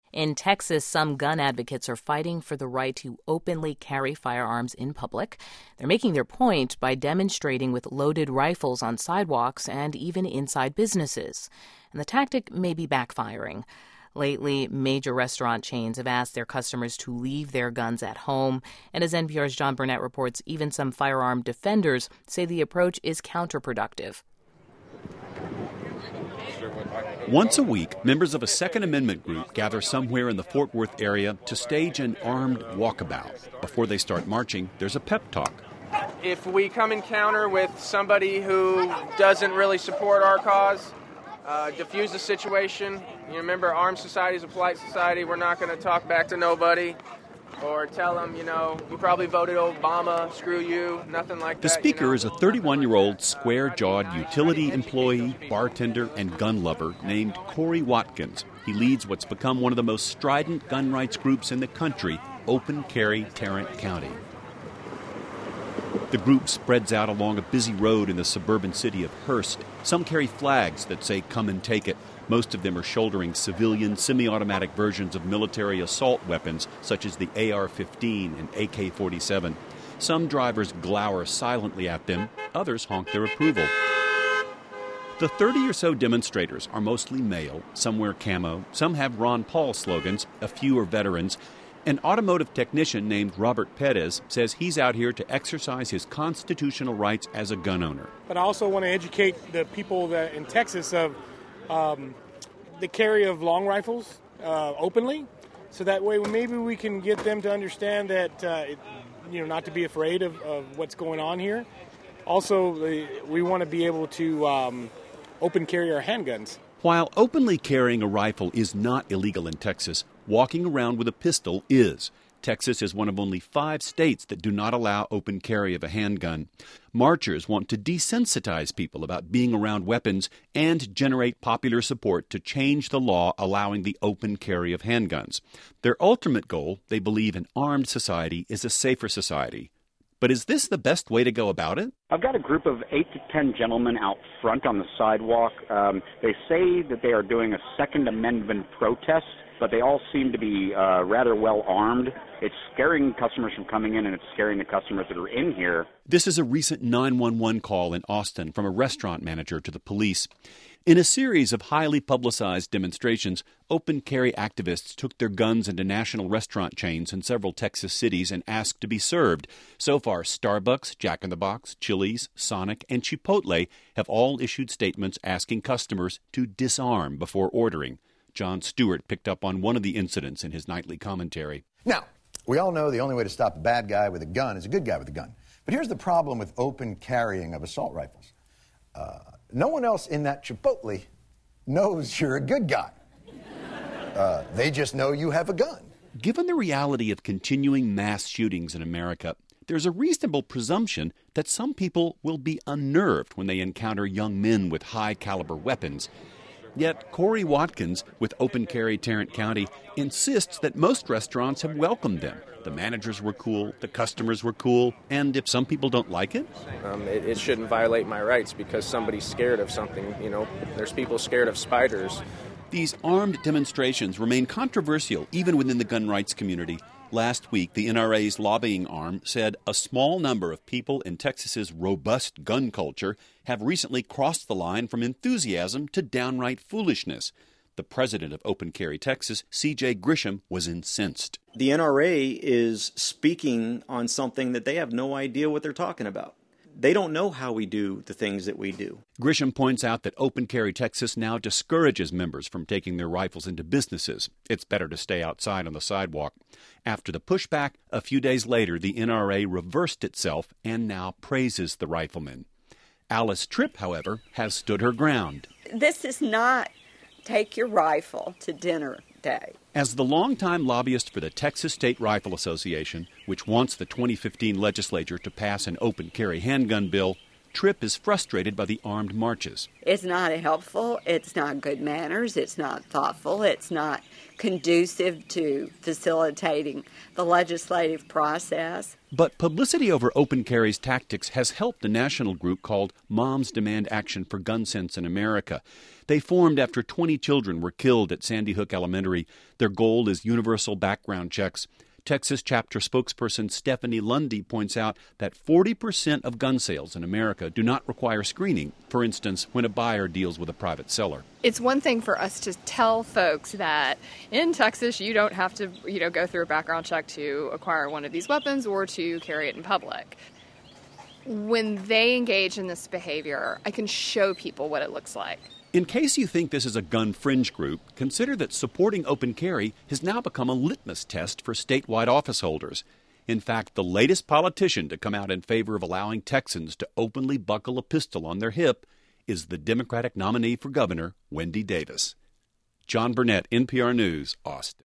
In Texas, some gun advocates are fighting for the right to openly carry firearms in public. They're making their point by demonstrating with loaded rifles on sidewalks and even inside businesses. And the tactic may be backfiring. Lately, major restaurant chains have asked their customers to leave their guns at home. And as NPR's John Burnett reports, even some firearm defenders say the approach is counterproductive. Once a week, members of a Second Amendment group gather somewhere in the Fort Worth area to stage an armed walkabout. Before they start marching, there's a pep talk. If we come encounter with somebody who doesn't really support our cause, diffuse the situation. You remember, armed society is a polite society. We're not going to talk back to nobody or tell them, you probably voted Obama, screw you, nothing like that. The speaker is a 31-year-old square-jawed utility employee, bartender, and gun lover named Corey Watkins. He leads what's become one of the most strident gun rights groups in the country, Open Carry Tarrant County. The group spreads out along a busy road in the suburban city of Hurst. Some carry flags that say, "Come and take it." Most of them are shouldering civilian, semi-automatic versions of military assault weapons, such as the AR-15 and AK-47. Some drivers glower silently at them. Others honk their approval. The 30 or so demonstrators are mostly male. Some wear camo. Some have Ron Paul slogans. A few are veterans. An automotive technician named Robert Perez says he's out here to exercise his constitutional rights as a gun owner. But I also want to educate the people that in Texas of the carry of long rifles openly, so that way maybe we can get them to understand that, not to be afraid of what's going on here. Also, we want to be able to open carry our handguns. While openly carrying a rifle is not illegal in Texas, walking around with a pistol is. Texas is one of only 5 states that do not allow open carry of a handgun. Marchers want to desensitize people about being around weapons and generate popular support to change the law allowing the open carry of handguns. Their ultimate goal, they believe an armed society is a safer society. But is this the best way to go about it? I've got a group of 8 to 10 gentlemen out front on the sidewalk. They say that they are doing a Second Amendment protest, but they all seem to be rather well armed. It's scaring customers from coming in, and it's scaring the customers that are in here. This is a recent 911 call in Austin from a restaurant manager to the police. In a series of highly publicized demonstrations, open carry activists took their guns into national restaurant chains in several Texas cities and asked to be served. So far, Starbucks, Jack in the Box, Chili's, Sonic, and Chipotle have all issued statements asking customers to disarm before ordering. Jon Stewart picked up on one of the incidents in his nightly commentary. Now, we all know the only way to stop a bad guy with a gun is a good guy with a gun. But here's the problem with open carrying of assault rifles. No one else in that Chipotle knows you're a good guy. They just know you have a gun. Given the reality of continuing mass shootings in America, there's a reasonable presumption that some people will be unnerved when they encounter young men with high-caliber weapons. Yet Corey Watkins with Open Carry Tarrant County insists that most restaurants have welcomed them. The managers were cool, the customers were cool, and if some people don't like it? It shouldn't violate my rights because somebody's scared of something. There's people scared of spiders. These armed demonstrations remain controversial even within the gun rights community. Last week, the NRA's lobbying arm said a small number of people in Texas's robust gun culture have recently crossed the line from enthusiasm to downright foolishness. The president of Open Carry Texas, C.J. Grisham, was incensed. The NRA is speaking on something that they have no idea what they're talking about. They don't know how we do the things that we do. Grisham points out that Open Carry Texas now discourages members from taking their rifles into businesses. It's better to stay outside on the sidewalk. After the pushback, a few days later, the NRA reversed itself and now praises the riflemen. Alice Tripp, however, has stood her ground. This is not take your rifle to dinner day. As the longtime lobbyist for the Texas State Rifle Association, which wants the 2015 legislature to pass an open carry handgun bill, Tripp is frustrated by the armed marches. It's not helpful. It's not good manners. It's not thoughtful. It's not conducive to facilitating the legislative process. But publicity over open carry's tactics has helped a national group called Moms Demand Action for Gun Sense in America. They formed after 20 children were killed at Sandy Hook Elementary. Their goal is universal background checks. Texas chapter spokesperson Stephanie Lundy points out that 40% of gun sales in America do not require screening, for instance, when a buyer deals with a private seller. It's one thing for us to tell folks that in Texas you don't have to, go through a background check to acquire one of these weapons or to carry it in public. When they engage in this behavior, I can show people what it looks like. In case you think this is a gun fringe group, consider that supporting open carry has now become a litmus test for statewide office holders. In fact, the latest politician to come out in favor of allowing Texans to openly buckle a pistol on their hip is the Democratic nominee for governor, Wendy Davis. John Burnett, NPR News, Austin.